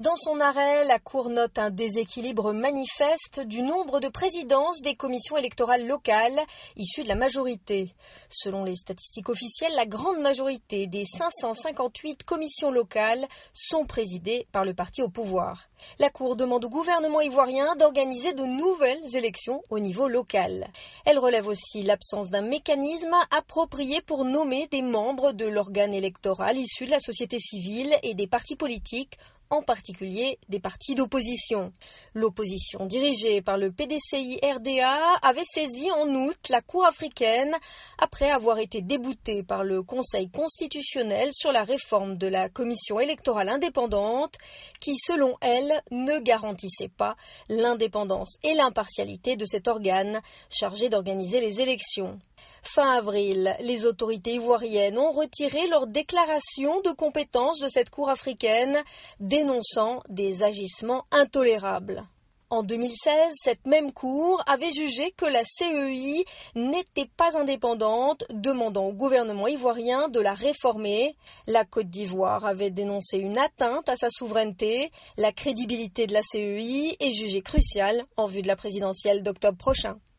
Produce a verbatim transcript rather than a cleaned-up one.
Dans son arrêt, la Cour note un déséquilibre manifeste du nombre de présidences des commissions électorales locales issues de la majorité. Selon les statistiques officielles, la grande majorité des cinq cent cinquante-huit commissions locales sont présidées par le parti au pouvoir. La Cour demande au gouvernement ivoirien d'organiser de nouvelles élections au niveau local. Elle relève aussi l'absence d'un mécanisme approprié pour nommer des membres de l'organe électoral issus de la société civile et des partis politiques, en particulier des partis d'opposition. L'opposition dirigée par le P D C I R D A avait saisi en août la Cour africaine après avoir été déboutée par le Conseil constitutionnel sur la réforme de la commission électorale indépendante qui, selon elle, ne garantissait pas l'indépendance et l'impartialité de cet organe chargé d'organiser les élections. Fin avril, les autorités ivoiriennes ont retiré leur déclaration de compétence de cette Cour africaine, dénonçant des agissements intolérables. En deux mille seize, cette même Cour avait jugé que la C E I n'était pas indépendante, demandant au gouvernement ivoirien de la réformer. La Côte d'Ivoire avait dénoncé une atteinte à sa souveraineté. La crédibilité de la C E I est jugée cruciale en vue de la présidentielle d'octobre prochain.